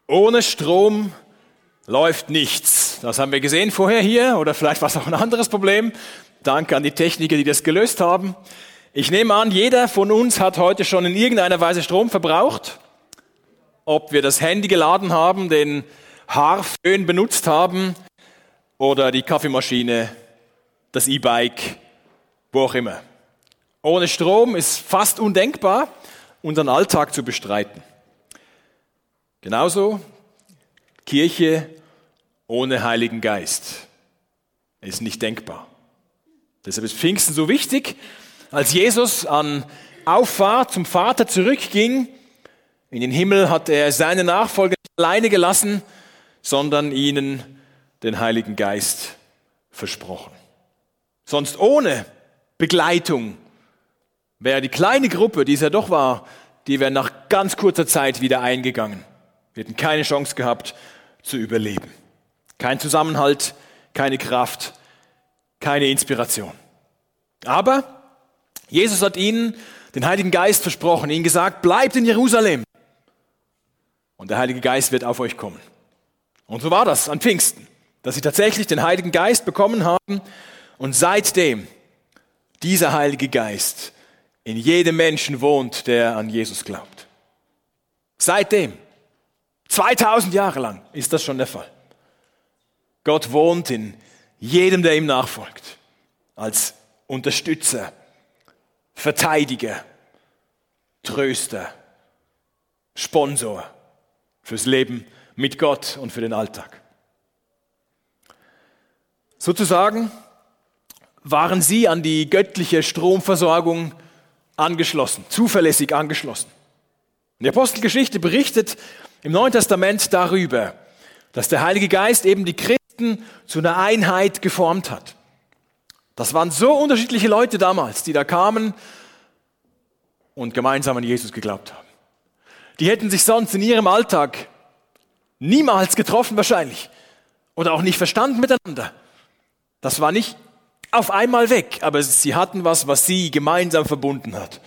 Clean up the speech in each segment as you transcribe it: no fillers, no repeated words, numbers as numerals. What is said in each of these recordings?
Ohne Strom läuft nichts. Das haben wir gesehen vorher hier, oder vielleicht war es auch ein anderes Problem. Danke an die Techniker, die das gelöst haben. Ich nehme an, jeder von uns hat heute schon in irgendeiner Weise Strom verbraucht. Ob wir das Handy geladen haben, den Haarföhn benutzt haben oder die Kaffeemaschine, das E-Bike, wo auch immer. Ohne Strom ist fast undenkbar, unseren Alltag zu bestreiten. Genauso Kirche ohne Heiligen Geist ist nicht denkbar. Deshalb ist Pfingsten so wichtig. Als Jesus an Auffahrt zum Vater zurückging, in den Himmel hat er seine Nachfolger nicht alleine gelassen, sondern ihnen den Heiligen Geist versprochen. Sonst ohne Begleitung wäre die kleine Gruppe, die es ja doch war, die wäre nach ganz kurzer Zeit wieder eingegangen. Wir hätten keine Chance gehabt zu überleben. Kein Zusammenhalt, keine Kraft, keine Inspiration. Aber Jesus hat ihnen den Heiligen Geist versprochen, ihnen gesagt, bleibt in Jerusalem und der Heilige Geist wird auf euch kommen. Und so war das an Pfingsten, dass sie tatsächlich den Heiligen Geist bekommen haben und seitdem dieser Heilige Geist in jedem Menschen wohnt, der an Jesus glaubt. Seitdem, 2000 Jahre lang ist das schon der Fall. Gott wohnt in jedem, der ihm nachfolgt, als Unterstützer, Verteidiger, Tröster, Sponsor fürs Leben mit Gott und für den Alltag. Sozusagen waren sie an die göttliche Stromversorgung angeschlossen, zuverlässig angeschlossen. Die Apostelgeschichte berichtet im Neuen Testament darüber, dass der Heilige Geist eben die Christen zu einer Einheit geformt hat. Das waren so unterschiedliche Leute damals, die da kamen und gemeinsam an Jesus geglaubt haben. Die hätten sich sonst in ihrem Alltag niemals getroffen wahrscheinlich oder auch nicht verstanden miteinander. Das war nicht auf einmal weg, aber sie hatten was sie gemeinsam verbunden hat.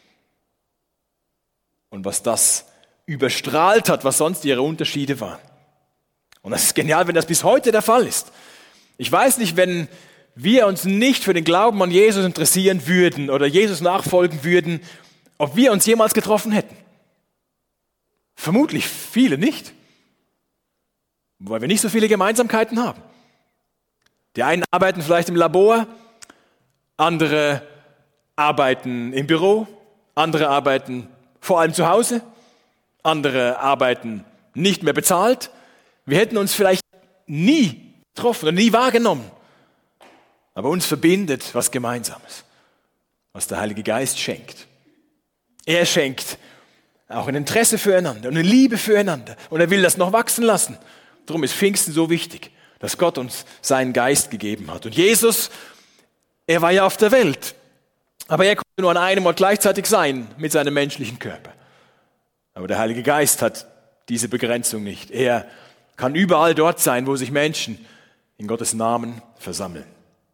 Und was das überstrahlt hat, was sonst ihre Unterschiede waren. Und das ist genial, wenn das bis heute der Fall ist. Ich weiß nicht, wenn wir uns nicht für den Glauben an Jesus interessieren würden oder Jesus nachfolgen würden, ob wir uns jemals getroffen hätten. Vermutlich viele nicht, weil wir nicht so viele Gemeinsamkeiten haben. Die einen arbeiten vielleicht im Labor, andere arbeiten im Büro, andere arbeiten vor allem zu Hause, andere arbeiten nicht mehr bezahlt. Wir hätten uns vielleicht nie getroffen oder nie wahrgenommen. Aber uns verbindet was Gemeinsames, was der Heilige Geist schenkt. Er schenkt auch ein Interesse füreinander und eine Liebe füreinander. Und er will das noch wachsen lassen. Darum ist Pfingsten so wichtig, dass Gott uns seinen Geist gegeben hat. Und Jesus, er war ja auf der Welt. Aber er konnte nur an einem Ort gleichzeitig sein mit seinem menschlichen Körper. Aber der Heilige Geist hat diese Begrenzung nicht. Er kann überall dort sein, wo sich Menschen in Gottes Namen versammeln.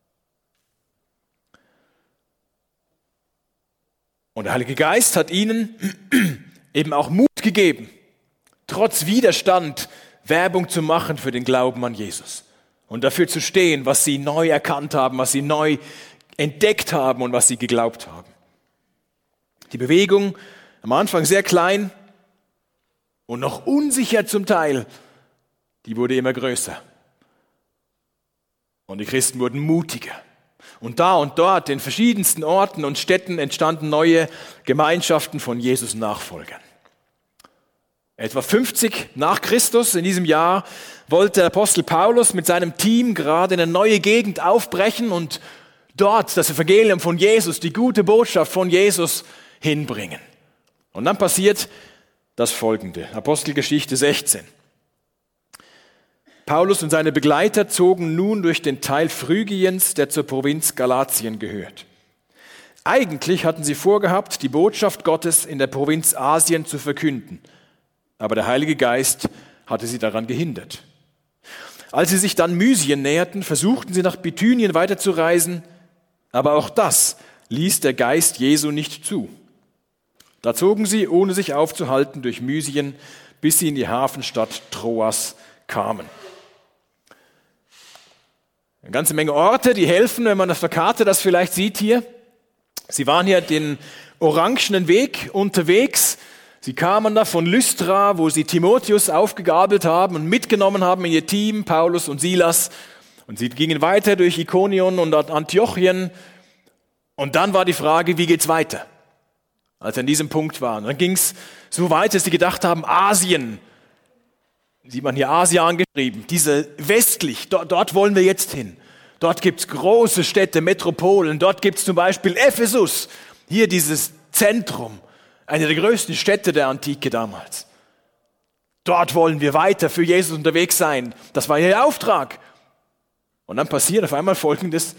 Und der Heilige Geist hat ihnen eben auch Mut gegeben, trotz Widerstand Werbung zu machen für den Glauben an Jesus und dafür zu stehen, was sie neu erkannt haben, was sie neu entdeckt haben und was sie geglaubt haben. Die Bewegung, am Anfang sehr klein und noch unsicher zum Teil, die wurde immer größer. Und die Christen wurden mutiger. Und da und dort, in verschiedensten Orten und Städten, entstanden neue Gemeinschaften von Jesus Nachfolgern. Etwa 50 nach Christus in diesem Jahr wollte der Apostel Paulus mit seinem Team gerade in eine neue Gegend aufbrechen und dort das Evangelium von Jesus, die gute Botschaft von Jesus hinbringen. Und dann passiert das Folgende, Apostelgeschichte 16. Paulus und seine Begleiter zogen nun durch den Teil Phrygiens, der zur Provinz Galatien gehört. Eigentlich hatten sie vorgehabt, die Botschaft Gottes in der Provinz Asien zu verkünden, aber der Heilige Geist hatte sie daran gehindert. Als sie sich dann Mysien näherten, versuchten sie nach Bithynien weiterzureisen, aber auch das ließ der Geist Jesu nicht zu. Da zogen sie, ohne sich aufzuhalten, durch Mysien bis sie in die Hafenstadt Troas kamen. Eine ganze Menge Orte, die helfen, wenn man auf der Karte das vielleicht sieht hier. Sie waren hier den orangenen Weg unterwegs. Sie kamen da von Lystra, wo sie Timotheus aufgegabelt haben und mitgenommen haben in ihr Team, Paulus und Silas. Und sie gingen weiter durch Ikonion und Antiochien. Und dann war die Frage, wie geht's weiter? Als sie an diesem Punkt waren. Dann ging es so weit, dass sie gedacht haben, Asien. Sieht man hier Asia angeschrieben. Diese westlich, dort wollen wir jetzt hin. Dort gibt's große Städte, Metropolen. Dort gibt's zum Beispiel Ephesus. Hier dieses Zentrum. Eine der größten Städte der Antike damals. Dort wollen wir weiter für Jesus unterwegs sein. Das war ihr Auftrag. Und dann passiert auf einmal Folgendes.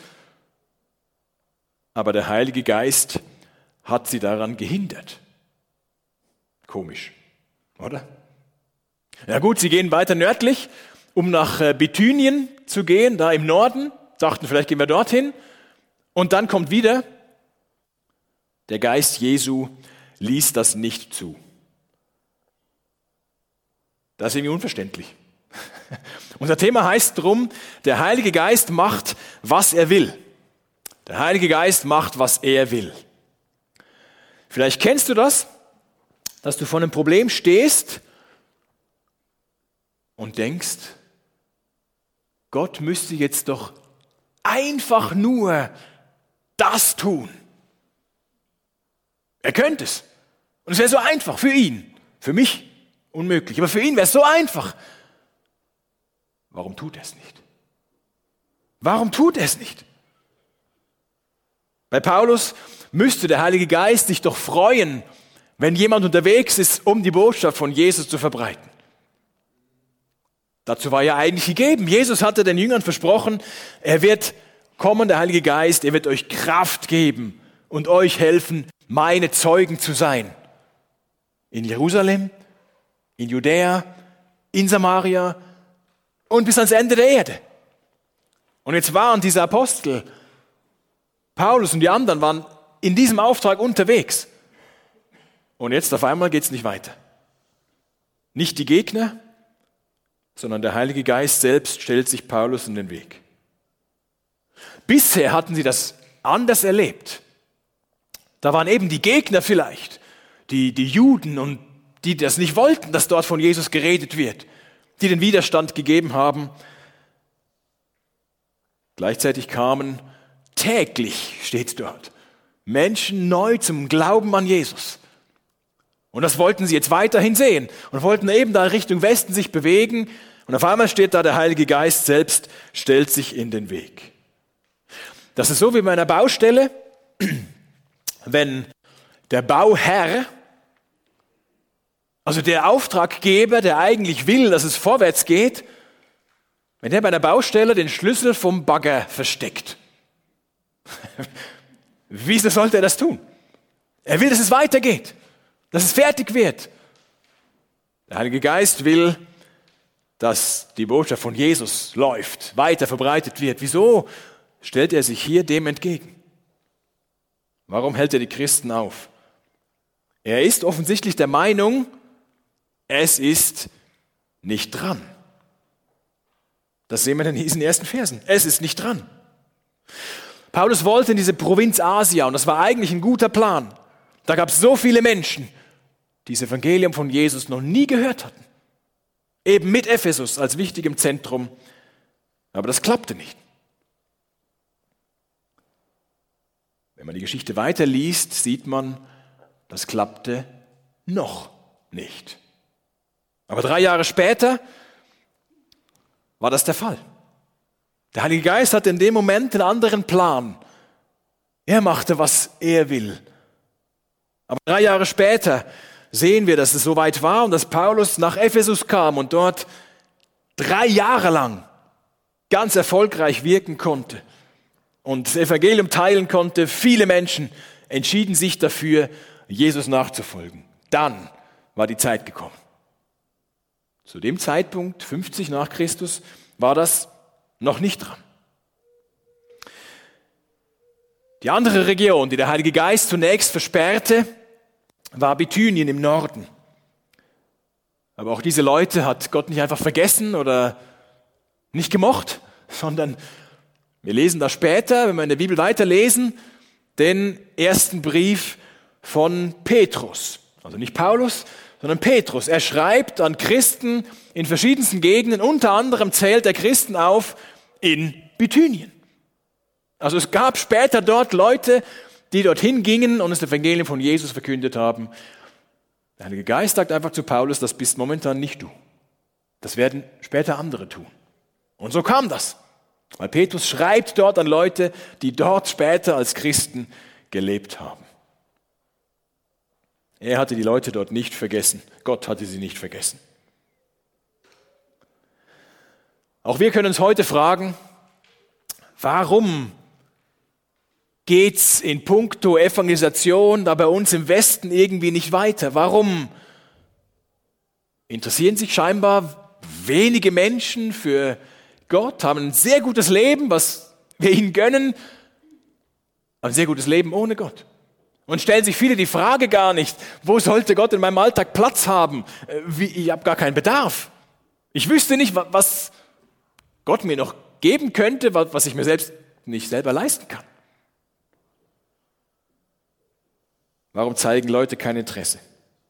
Aber der Heilige Geist hat sie daran gehindert. Komisch, oder? Ja gut, sie gehen weiter nördlich, um nach Bithynien zu gehen, da im Norden. Dachten, vielleicht gehen wir dorthin. Und dann kommt wieder, der Geist Jesu ließ das nicht zu. Das ist irgendwie unverständlich. Unser Thema heißt drum, der Heilige Geist macht, was er will. Der Heilige Geist macht, was er will. Vielleicht kennst du das, dass du vor einem Problem stehst und denkst, Gott müsste jetzt doch einfach nur das tun. Er könnte es. Und es wäre so einfach für ihn. Für mich unmöglich. Aber für ihn wäre es so einfach. Warum tut er es nicht? Warum tut er es nicht? Bei Paulus müsste der Heilige Geist sich doch freuen, wenn jemand unterwegs ist, um die Botschaft von Jesus zu verbreiten. Dazu war ja eigentlich gegeben. Jesus hatte den Jüngern versprochen, er wird kommen, der Heilige Geist, er wird euch Kraft geben und euch helfen, meine Zeugen zu sein. In Jerusalem, in Judäa, in Samaria und bis ans Ende der Erde. Und jetzt waren diese Apostel, Paulus und die anderen, waren in diesem Auftrag unterwegs. Und jetzt auf einmal geht es nicht weiter. Nicht die Gegner, sondern der Heilige Geist selbst stellt sich Paulus in den Weg. Bisher hatten sie das anders erlebt. Da waren eben die Gegner vielleicht, die Juden und die das nicht wollten, dass dort von Jesus geredet wird, die den Widerstand gegeben haben. Gleichzeitig kamen täglich, steht dort, Menschen neu zum Glauben an Jesus. Und das wollten sie jetzt weiterhin sehen und wollten eben da Richtung Westen sich bewegen. Und auf einmal steht da, der Heilige Geist selbst stellt sich in den Weg. Das ist so wie bei einer Baustelle, wenn der Bauherr, also der Auftraggeber, der eigentlich will, dass es vorwärts geht, wenn der bei einer Baustelle den Schlüssel vom Bagger versteckt. Wieso sollte er das tun? Er will, dass es weitergeht, dass es fertig wird. Der Heilige Geist will, dass die Botschaft von Jesus läuft, weiter verbreitet wird. Wieso stellt er sich hier dem entgegen? Warum hält er die Christen auf? Er ist offensichtlich der Meinung, es ist nicht dran. Das sehen wir in diesen ersten Versen. Es ist nicht dran. Paulus wollte in diese Provinz Asia und das war eigentlich ein guter Plan. Da gab es so viele Menschen, die das Evangelium von Jesus noch nie gehört hatten. Eben mit Ephesus als wichtigem Zentrum. Aber das klappte nicht. Wenn man die Geschichte weiterliest, sieht man, das klappte noch nicht. Aber 3 Jahre später war das der Fall. Der Heilige Geist hatte in dem Moment einen anderen Plan. Er machte, was er will. Aber 3 Jahre später sehen wir, dass es soweit war und dass Paulus nach Ephesus kam und dort 3 Jahre lang ganz erfolgreich wirken konnte und das Evangelium teilen konnte. Viele Menschen entschieden sich dafür, Jesus nachzufolgen. Dann war die Zeit gekommen. Zu dem Zeitpunkt, 50 nach Christus, war das noch nicht dran. Die andere Region, die der Heilige Geist zunächst versperrte, war Bithynien im Norden. Aber auch diese Leute hat Gott nicht einfach vergessen oder nicht gemocht, sondern wir lesen da später, wenn wir in der Bibel weiterlesen, den ersten Brief von Petrus. Also nicht Paulus, sondern Petrus. Er schreibt an Christen in verschiedensten Gegenden, unter anderem zählt er Christen auf in Bithynien. Also es gab später dort Leute, die dorthin gingen und das Evangelium von Jesus verkündet haben. Der Heilige Geist sagt einfach zu Paulus, das bist momentan nicht du. Das werden später andere tun. Und so kam das. Weil Petrus schreibt dort an Leute, die dort später als Christen gelebt haben. Er hatte die Leute dort nicht vergessen. Gott hatte sie nicht vergessen. Auch wir können uns heute fragen, warum geht's in puncto Evangelisation da bei uns im Westen irgendwie nicht weiter? Warum interessieren sich scheinbar wenige Menschen für Gott, haben ein sehr gutes Leben, was wir ihnen gönnen, ein sehr gutes Leben ohne Gott? Und stellen sich viele die Frage gar nicht, wo sollte Gott in meinem Alltag Platz haben? Ich habe gar keinen Bedarf. Ich wüsste nicht, was Gott mir noch geben könnte, was ich mir selbst nicht selber leisten kann. Warum zeigen Leute kein Interesse?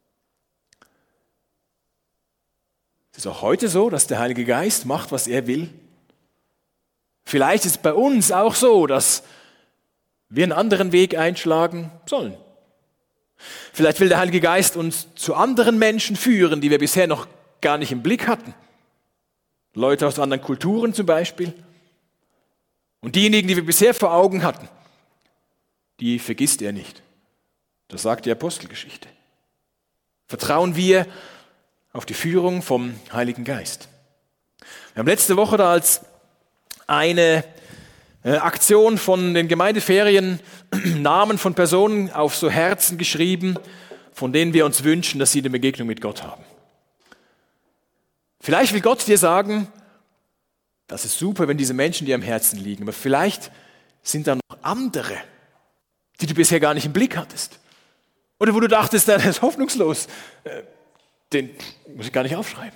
Es ist auch heute so, dass der Heilige Geist macht, was er will. Vielleicht ist es bei uns auch so, dass wir einen anderen Weg einschlagen sollen. Vielleicht will der Heilige Geist uns zu anderen Menschen führen, die wir bisher noch gar nicht im Blick hatten. Leute aus anderen Kulturen zum Beispiel. Und diejenigen, die wir bisher vor Augen hatten, die vergisst er nicht. Das sagt die Apostelgeschichte. Vertrauen wir auf die Führung vom Heiligen Geist. Wir haben letzte Woche da als eine Aktion von den Gemeindeferien Namen von Personen auf so Herzen geschrieben, von denen wir uns wünschen, dass sie eine Begegnung mit Gott haben. Vielleicht will Gott dir sagen, das ist super, wenn diese Menschen dir am Herzen liegen, aber vielleicht sind da noch andere, die du bisher gar nicht im Blick hattest. Oder wo du dachtest, das ist hoffnungslos, den muss ich gar nicht aufschreiben.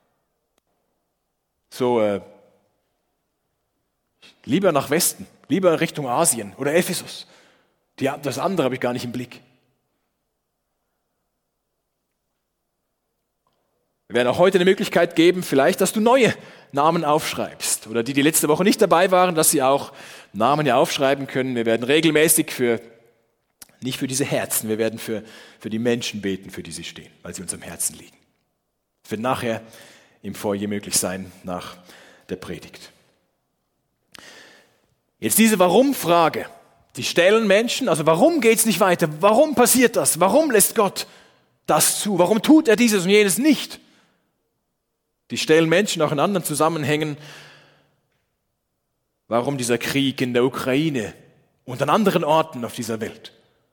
So, lieber nach Westen, lieber Richtung Asien oder Ephesus. Das andere habe ich gar nicht im Blick. Wir werden auch heute eine Möglichkeit geben, vielleicht, dass du neue Namen aufschreibst. Oder die letzte Woche nicht dabei waren, dass sie auch Namen ja aufschreiben können. Wir werden regelmäßig nicht für diese Herzen, wir werden für die Menschen beten, für die sie stehen, weil sie uns am Herzen liegen. Es wird nachher im Foyer möglich sein, nach der Predigt. Jetzt diese Warum-Frage, die stellen Menschen, also warum geht es nicht weiter? Warum passiert das? Warum lässt Gott das zu? Warum tut er dieses und jenes nicht? Die stellen Menschen auch in anderen Zusammenhängen, warum dieser Krieg in der Ukraine und an anderen Orten auf dieser Welt.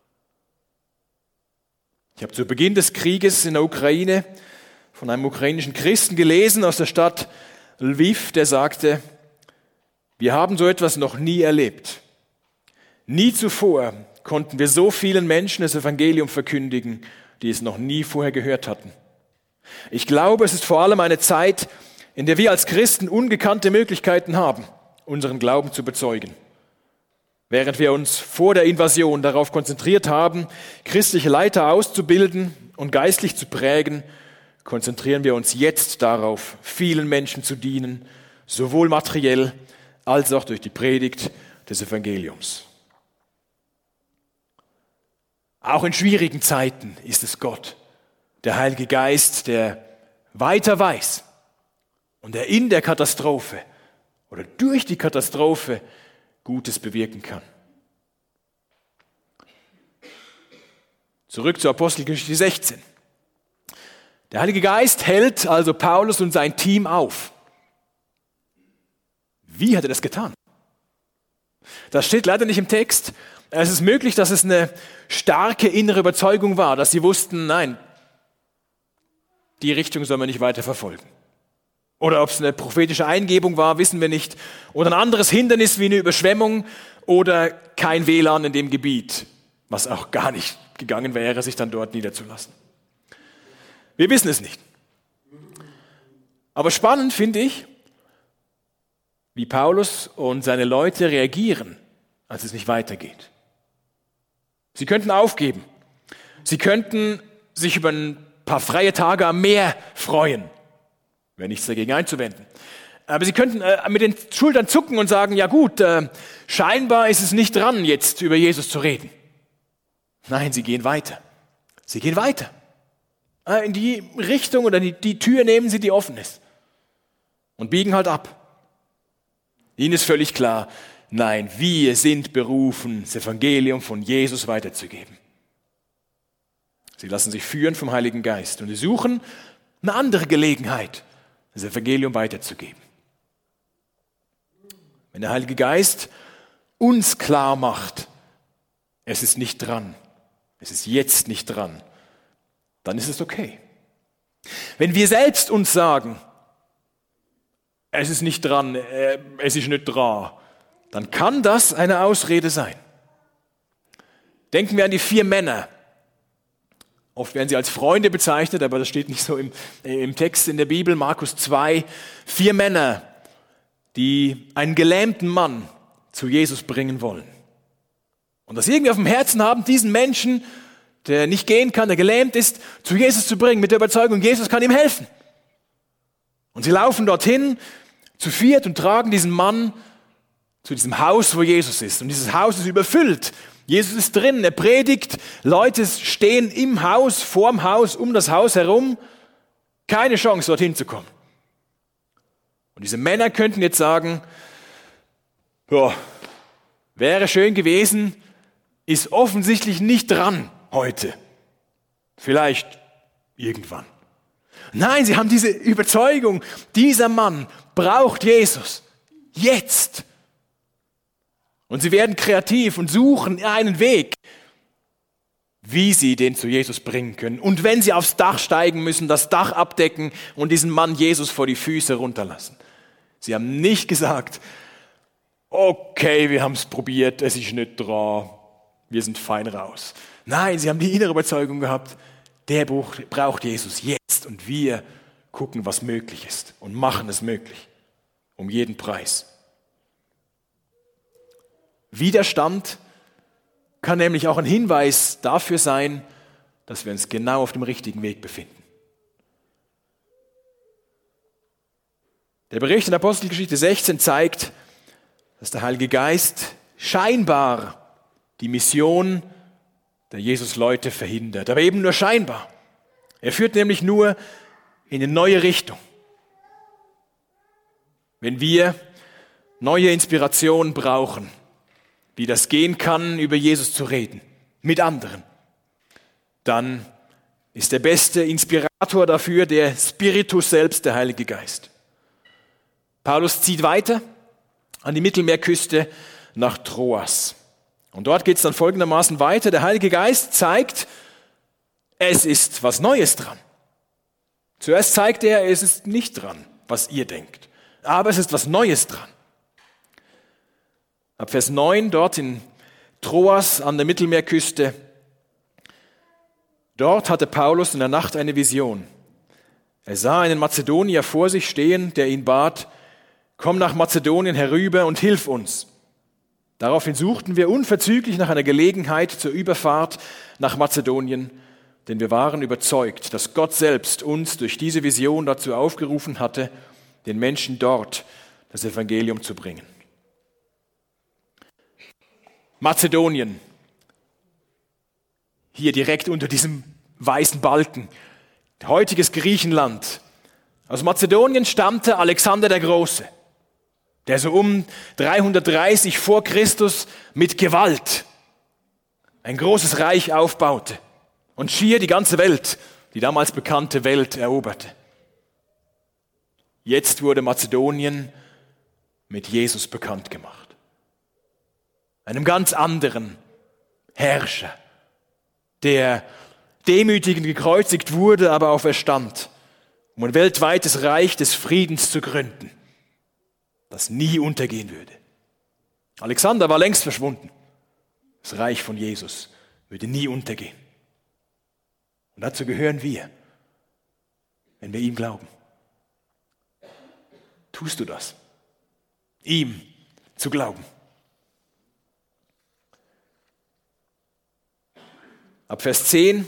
Ich habe zu Beginn des Krieges in der Ukraine von einem ukrainischen Christen gelesen aus der Stadt Lviv, der sagte, wir haben so etwas noch nie erlebt. Nie zuvor konnten wir so vielen Menschen das Evangelium verkündigen, die es noch nie vorher gehört hatten. Ich glaube, es ist vor allem eine Zeit, in der wir als Christen ungekannte Möglichkeiten haben, unseren Glauben zu bezeugen. Während wir uns vor der Invasion darauf konzentriert haben, christliche Leiter auszubilden und geistlich zu prägen, konzentrieren wir uns jetzt darauf, vielen Menschen zu dienen, sowohl materiell als auch durch die Predigt des Evangeliums. Auch in schwierigen Zeiten ist es Gott, der Heilige Geist, der weiter weiß und der in der Katastrophe oder durch die Katastrophe Gutes bewirken kann. Zurück zur Apostelgeschichte 16. Der Heilige Geist hält also Paulus und sein Team auf. Wie hat er das getan? Das steht leider nicht im Text. Es ist möglich, dass es eine starke innere Überzeugung war, dass sie wussten, nein, die Richtung sollen wir nicht weiter verfolgen. Oder ob es eine prophetische Eingebung war, wissen wir nicht. Oder ein anderes Hindernis wie eine Überschwemmung oder kein WLAN in dem Gebiet, was auch gar nicht gegangen wäre, sich dann dort niederzulassen. Wir wissen es nicht. Aber spannend finde ich, wie Paulus und seine Leute reagieren, als es nicht weitergeht. Sie könnten aufgeben. Sie könnten sich über ein paar freie Tage am Meer freuen. Wäre nichts dagegen einzuwenden. Aber sie könnten mit den Schultern zucken und sagen, ja gut, scheinbar ist es nicht dran, jetzt über Jesus zu reden. Nein, sie gehen weiter. Sie gehen weiter. In die Richtung oder die Tür nehmen sie, die offen ist. Und biegen halt ab. Ihnen ist völlig klar, nein, wir sind berufen, das Evangelium von Jesus weiterzugeben. Sie lassen sich führen vom Heiligen Geist und sie suchen eine andere Gelegenheit, das Evangelium weiterzugeben. Wenn der Heilige Geist uns klar macht, es ist nicht dran, es ist jetzt nicht dran, dann ist es okay. Wenn wir selbst uns sagen, es ist nicht dran, es ist nicht dran, dann kann das eine Ausrede sein. Denken wir an die 4 Männer. Oft werden sie als Freunde bezeichnet, aber das steht nicht so im Text in der Bibel, Markus 2. 4 Männer, die einen gelähmten Mann zu Jesus bringen wollen. Und das irgendwie auf dem Herzen haben, diesen Menschen, der nicht gehen kann, der gelähmt ist, zu Jesus zu bringen, mit der Überzeugung, Jesus kann ihm helfen. Und sie laufen dorthin, zu 4 und tragen diesen Mann zu diesem Haus, wo Jesus ist. Und dieses Haus ist überfüllt. Jesus ist drin, er predigt, Leute stehen im Haus, vorm Haus, um das Haus herum. Keine Chance, dorthin zu kommen. Und diese Männer könnten jetzt sagen, ja, wäre schön gewesen, ist offensichtlich nicht dran heute. Vielleicht irgendwann. Nein, sie haben diese Überzeugung, dieser Mann braucht Jesus. Jetzt. Und sie werden kreativ und suchen einen Weg, wie sie den zu Jesus bringen können. Und wenn sie aufs Dach steigen müssen, das Dach abdecken und diesen Mann Jesus vor die Füße runterlassen. Sie haben nicht gesagt, okay, wir haben es probiert, es ist nicht dran, wir sind fein raus. Nein, sie haben die innere Überzeugung gehabt, der braucht Jesus jetzt und wir gucken, was möglich ist und machen es möglich, um jeden Preis. Widerstand kann nämlich auch ein Hinweis dafür sein, dass wir uns genau auf dem richtigen Weg befinden. Der Bericht in Apostelgeschichte 16 zeigt, dass der Heilige Geist scheinbar die Mission der Jesus-Leute verhindert, aber eben nur scheinbar. Er führt nämlich nur in eine neue Richtung. Wenn wir neue Inspiration brauchen, wie das gehen kann, über Jesus zu reden, mit anderen, dann ist der beste Inspirator dafür der Spiritus selbst, der Heilige Geist. Paulus zieht weiter an die Mittelmeerküste nach Troas. Und dort geht es dann folgendermaßen weiter. Der Heilige Geist zeigt, es ist was Neues dran. Zuerst zeigt er, es ist nicht dran, was ihr denkt. Aber es ist was Neues dran. Ab Vers 9, dort in Troas an der Mittelmeerküste, dort hatte Paulus in der Nacht eine Vision. Er sah einen Mazedonier vor sich stehen, der ihn bat, komm nach Mazedonien herüber und hilf uns. Daraufhin suchten wir unverzüglich nach einer Gelegenheit zur Überfahrt nach Mazedonien, denn wir waren überzeugt, dass Gott selbst uns durch diese Vision dazu aufgerufen hatte, den Menschen dort das Evangelium zu bringen. Mazedonien, hier direkt unter diesem weißen Balken, heutiges Griechenland. Aus Mazedonien stammte Alexander der Große, der so um 330 vor Christus mit Gewalt ein großes Reich aufbaute und schier die ganze Welt, die damals bekannte Welt, eroberte. Jetzt wurde Mazedonien mit Jesus bekannt gemacht. Einem ganz anderen Herrscher, der demütigend gekreuzigt wurde, aber auferstand, um ein weltweites Reich des Friedens zu gründen, das nie untergehen würde. Alexander war längst verschwunden. Das Reich von Jesus würde nie untergehen. Und dazu gehören wir, wenn wir ihm glauben. tust du das? Ihm zu glauben. Ab Vers 10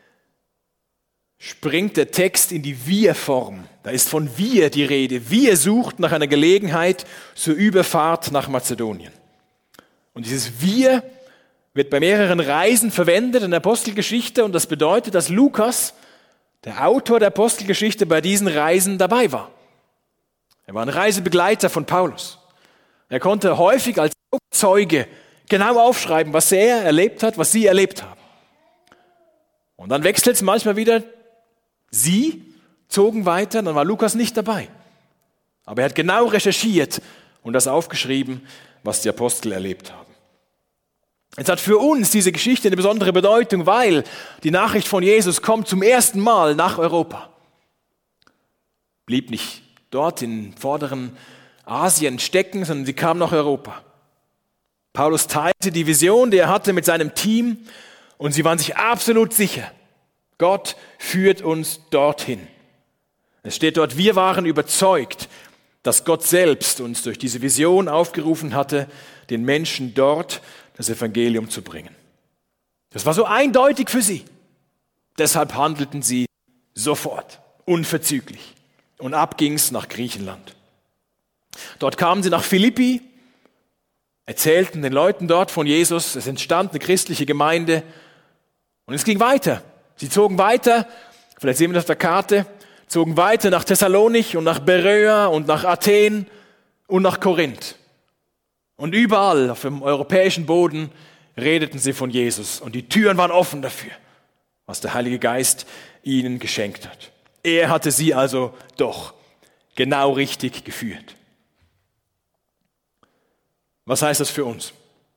springt der Text in die Wir-Form. Da ist von wir die Rede. Wir sucht nach einer Gelegenheit zur Überfahrt nach Mazedonien. Und dieses Wir wird bei mehreren Reisen verwendet in der Apostelgeschichte und das bedeutet, dass Lukas, der Autor der Apostelgeschichte, bei diesen Reisen dabei war. Er war ein Reisebegleiter von Paulus. Er konnte häufig als Zeuge genau aufschreiben, was er erlebt hat, was sie erlebt haben. Und dann wechselt es manchmal wieder. Sie zogen weiter, dann war Lukas nicht dabei. Aber er hat genau recherchiert und das aufgeschrieben, was die Apostel erlebt haben. Es hat für uns diese Geschichte eine besondere Bedeutung, weil die Nachricht von Jesus kommt zum ersten Mal nach Europa. Blieb nicht dort im vorderen Asien stecken, sondern sie kam nach Europa. Paulus teilte die Vision, die er hatte mit seinem Team und sie waren sich absolut sicher, Gott führt uns dorthin. Es steht dort, wir waren überzeugt, dass Gott selbst uns durch diese Vision aufgerufen hatte, den Menschen dort das Evangelium zu bringen. Das war so eindeutig für sie. Deshalb handelten sie sofort, unverzüglich. Und ab ging's nach Griechenland. Dort kamen sie nach Philippi, erzählten den Leuten dort von Jesus. Es entstand eine christliche Gemeinde und es ging weiter. Sie zogen weiter, vielleicht sehen wir das auf der Karte, zogen weiter nach Thessalonich und nach Beröa und nach Athen und nach Korinth. Und überall auf dem europäischen Boden redeten sie von Jesus und die Türen waren offen dafür, was der Heilige Geist ihnen geschenkt hat. Er hatte sie also doch genau richtig geführt. Was heißt das für uns?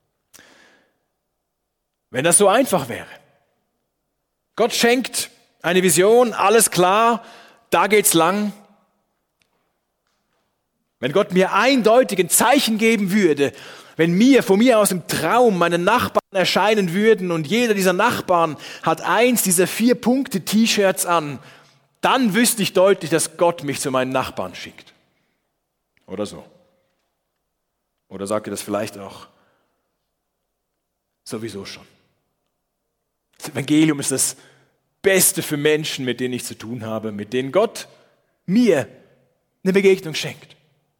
Wenn das so einfach wäre. Gott schenkt eine Vision, alles klar, da geht's lang. Wenn Gott mir eindeutig ein Zeichen geben würde, wenn von mir aus im Traum meine Nachbarn erscheinen würden und jeder dieser Nachbarn hat eins dieser 4-Punkte-T-Shirts an, dann wüsste ich deutlich, dass Gott mich zu meinen Nachbarn schickt. Oder so. Oder sagt ihr das vielleicht auch sowieso schon? Das Evangelium ist das Beste für Menschen, mit denen ich zu tun habe, mit denen Gott mir eine Begegnung schenkt.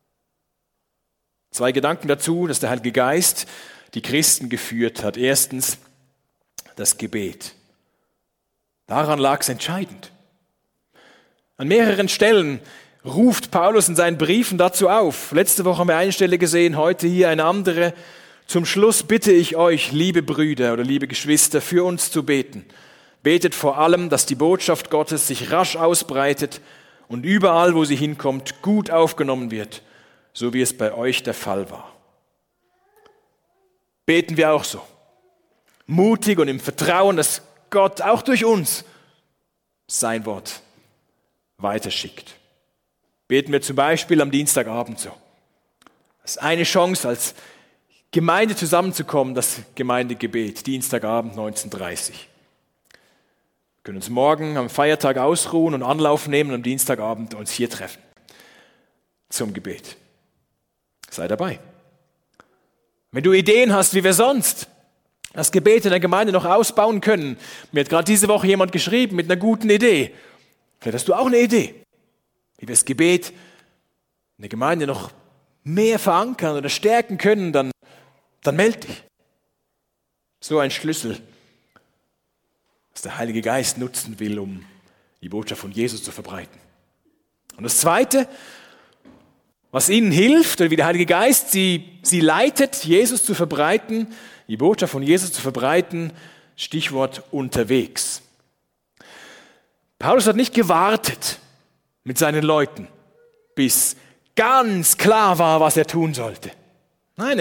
2 Gedanken dazu, dass der Heilige Geist die Christen geführt hat. Erstens, das Gebet. Daran lag es entscheidend. An mehreren Stellen ruft Paulus in seinen Briefen dazu auf. Letzte Woche haben wir eine Stelle gesehen, heute hier eine andere. Zum Schluss bitte ich euch, liebe Brüder oder liebe Geschwister, für uns zu beten. Betet vor allem, dass die Botschaft Gottes sich rasch ausbreitet und überall, wo sie hinkommt, gut aufgenommen wird, so wie es bei euch der Fall war. Beten wir auch so. Mutig und im Vertrauen, dass Gott auch durch uns sein Wort weiterschickt. Beten wir zum Beispiel am Dienstagabend so. Das ist eine Chance, als Gemeinde zusammenzukommen, das Gemeindegebet, Dienstagabend 19:30 Uhr. Wir können uns morgen am Feiertag ausruhen und Anlauf nehmen und am Dienstagabend uns hier treffen zum Gebet. Sei dabei. Wenn du Ideen hast, wie wir sonst das Gebet in der Gemeinde noch ausbauen können, mir hat gerade diese Woche jemand geschrieben mit einer guten Idee. Vielleicht hast du auch eine Idee, wie wir das Gebet in der Gemeinde noch mehr verankern oder stärken können, dann meld dich. So ein Schlüssel, was der Heilige Geist nutzen will, um die Botschaft von Jesus zu verbreiten. Und das Zweite, was ihnen hilft, oder wie der Heilige Geist sie leitet, Jesus zu verbreiten, die Botschaft von Jesus zu verbreiten, Stichwort unterwegs. Paulus hat nicht gewartet mit seinen Leuten, bis ganz klar war, was er tun sollte. Nein,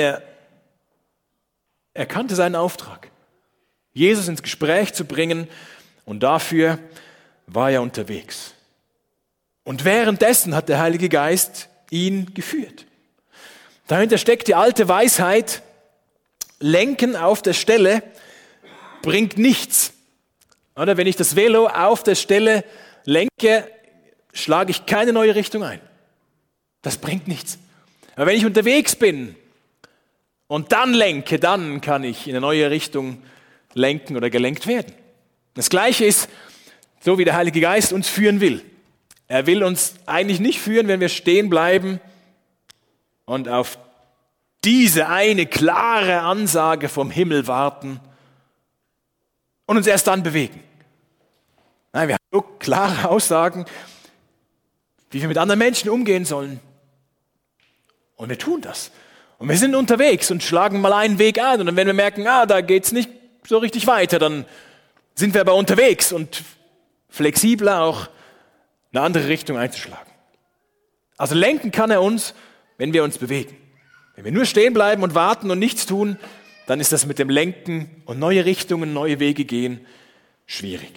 er kannte seinen Auftrag, Jesus ins Gespräch zu bringen, und dafür war er unterwegs. Und währenddessen hat der Heilige Geist ihn geführt. Dahinter steckt die alte Weisheit, Lenken auf der Stelle bringt nichts. Oder wenn ich das Velo auf der Stelle lenke, schlage ich keine neue Richtung ein. Das bringt nichts. Aber wenn ich unterwegs bin und dann lenke, dann kann ich in eine neue Richtung lenken oder gelenkt werden. Das Gleiche ist, so wie der Heilige Geist uns führen will. Er will uns eigentlich nicht führen, wenn wir stehen bleiben und auf diese eine klare Ansage vom Himmel warten und uns erst dann bewegen. Nein, wir haben so klare Aussagen, wie wir mit anderen Menschen umgehen sollen. Und wir tun das. Und wir sind unterwegs und schlagen mal einen Weg ein. Und dann, wenn wir merken, da geht's nicht so richtig weiter, dann sind wir aber unterwegs und flexibler auch eine andere Richtung einzuschlagen. Also lenken kann er uns, wenn wir uns bewegen. Wenn wir nur stehen bleiben und warten und nichts tun, dann ist das mit dem Lenken und neue Richtungen, neue Wege gehen schwierig.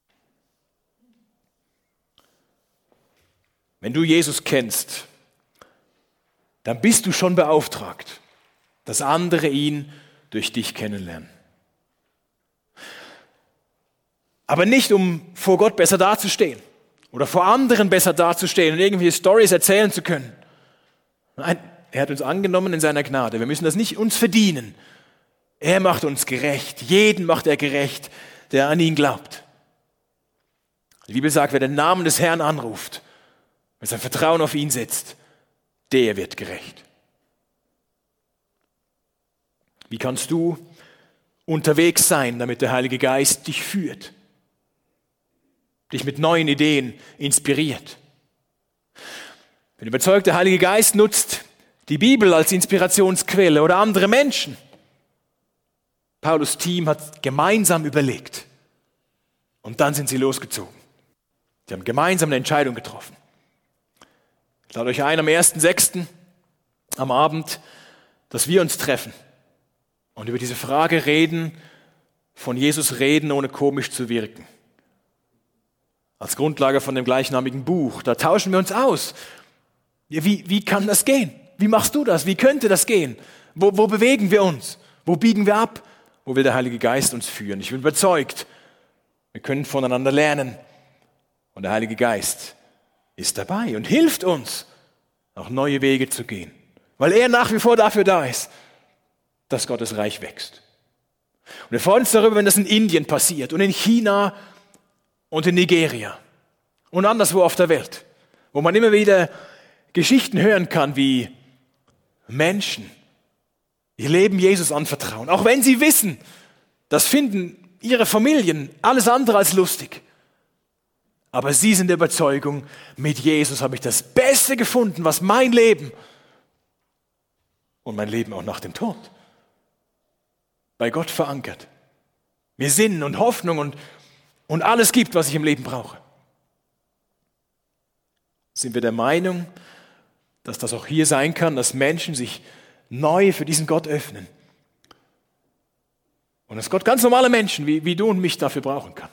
Wenn du Jesus kennst, dann bist du schon beauftragt, dass andere ihn durch dich kennenlernen. Aber nicht, um vor Gott besser dazustehen oder vor anderen besser dazustehen und irgendwie Storys erzählen zu können. Nein, er hat uns angenommen in seiner Gnade. Wir müssen das nicht uns verdienen. Er macht uns gerecht. Jeden macht er gerecht, der an ihn glaubt. Die Bibel sagt, wer den Namen des Herrn anruft, wer sein Vertrauen auf ihn setzt, der wird gerecht. Wie kannst du unterwegs sein, damit der Heilige Geist dich führt, dich mit neuen Ideen inspiriert? Ich bin überzeugt, der Heilige Geist nutzt die Bibel als Inspirationsquelle oder andere Menschen. Paulus' Team hat gemeinsam überlegt und dann sind sie losgezogen. Sie haben gemeinsam eine Entscheidung getroffen. Ich lade euch ein am 1.6. am Abend, dass wir uns treffen und über diese Frage reden, von Jesus reden, ohne komisch zu wirken. Als Grundlage von dem gleichnamigen Buch. Da tauschen wir uns aus. Ja, wie kann das gehen? Wie machst du das? Wie könnte das gehen? Wo bewegen wir uns? Wo biegen wir ab? Wo will der Heilige Geist uns führen? Ich bin überzeugt, wir können voneinander lernen. Und der Heilige Geist ist dabei und hilft uns, auch neue Wege zu gehen. Weil er nach wie vor dafür da ist, dass Gottes Reich wächst. Und wir freuen uns darüber, wenn das in Indien passiert und in China und in Nigeria und anderswo auf der Welt, wo man immer wieder Geschichten hören kann, wie Menschen ihr Leben Jesus anvertrauen. Auch wenn sie wissen, das finden ihre Familien alles andere als lustig. Aber sie sind der Überzeugung, mit Jesus habe ich das Beste gefunden, was mein Leben und mein Leben auch nach dem Tod bei Gott verankert. Mir Sinn und Hoffnung und alles gibt, was ich im Leben brauche. Sind wir der Meinung, dass das auch hier sein kann, dass Menschen sich neu für diesen Gott öffnen? Und dass Gott ganz normale Menschen wie du und mich dafür brauchen kann.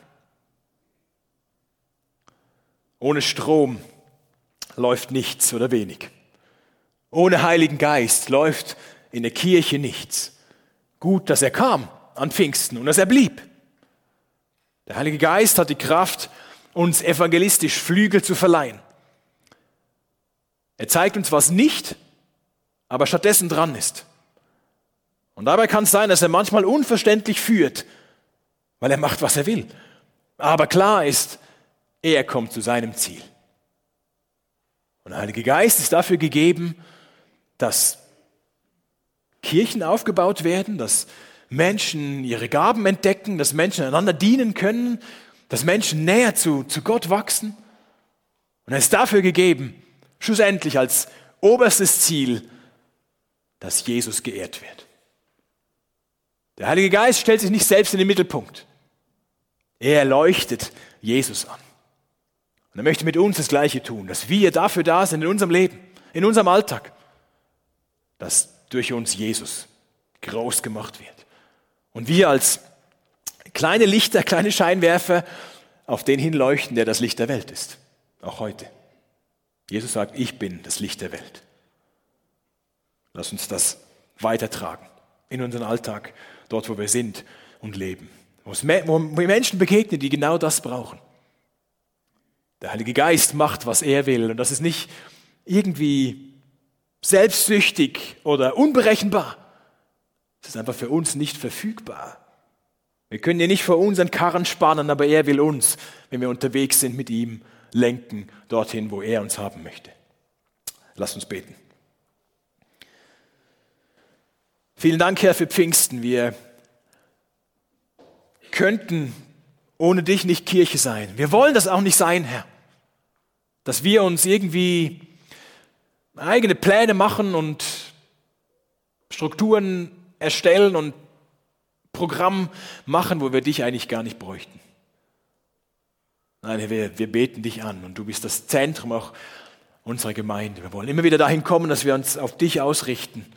Ohne Strom läuft nichts oder wenig. Ohne Heiligen Geist läuft in der Kirche nichts. Gut, dass er kam an Pfingsten und dass er blieb. Der Heilige Geist hat die Kraft, uns evangelistisch Flügel zu verleihen. Er zeigt uns, was nicht, aber stattdessen dran ist. Und dabei kann es sein, dass er manchmal unverständlich führt, weil er macht, was er will. Aber klar ist, er kommt zu seinem Ziel. Und der Heilige Geist ist dafür gegeben, dass Kirchen aufgebaut werden, dass Menschen ihre Gaben entdecken, dass Menschen einander dienen können, dass Menschen näher zu Gott wachsen. Und er ist dafür gegeben, schlussendlich als oberstes Ziel, dass Jesus geehrt wird. Der Heilige Geist stellt sich nicht selbst in den Mittelpunkt. Er leuchtet Jesus an. Und er möchte mit uns das Gleiche tun, dass wir dafür da sind in unserem Leben, in unserem Alltag, dass durch uns Jesus groß gemacht wird. Und wir als kleine Lichter, kleine Scheinwerfer auf den hinleuchten, der das Licht der Welt ist. Auch heute. Jesus sagt, ich bin das Licht der Welt. Lass uns das weitertragen in unseren Alltag, dort wo wir sind und leben. Wo wir Menschen begegnen, die genau das brauchen. Der Heilige Geist macht, was er will. Und das ist nicht irgendwie selbstsüchtig oder unberechenbar. Es ist einfach für uns nicht verfügbar. Wir können ja nicht vor unseren Karren spannen, aber er will uns, wenn wir unterwegs sind mit ihm, lenken dorthin, wo er uns haben möchte. Lass uns beten. Vielen Dank, Herr, für Pfingsten. Wir könnten ohne dich nicht Kirche sein. Wir wollen das auch nicht sein, Herr. Dass wir uns irgendwie eigene Pläne machen und Strukturen erstellen und Programm machen, wo wir dich eigentlich gar nicht bräuchten. Nein, Herr, wir beten dich an und du bist das Zentrum auch unserer Gemeinde. Wir wollen immer wieder dahin kommen, dass wir uns auf dich ausrichten,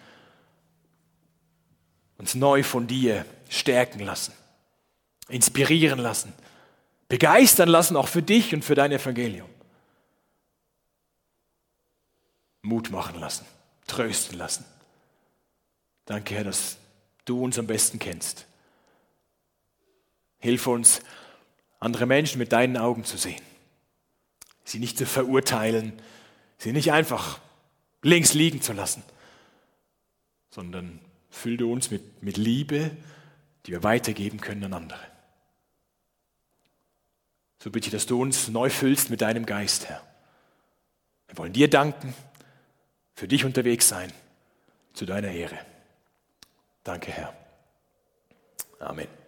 uns neu von dir stärken lassen, inspirieren lassen, begeistern lassen, auch für dich und für dein Evangelium. Mut machen lassen, trösten lassen. Danke, Herr, dass du uns am besten kennst. Hilf uns, andere Menschen mit deinen Augen zu sehen, sie nicht zu verurteilen, sie nicht einfach links liegen zu lassen, sondern füll du uns mit Liebe, die wir weitergeben können an andere. So bitte ich, dass du uns neu füllst mit deinem Geist, Herr. Wir wollen dir danken, für dich unterwegs sein, zu deiner Ehre. Danke, Herr. Amen.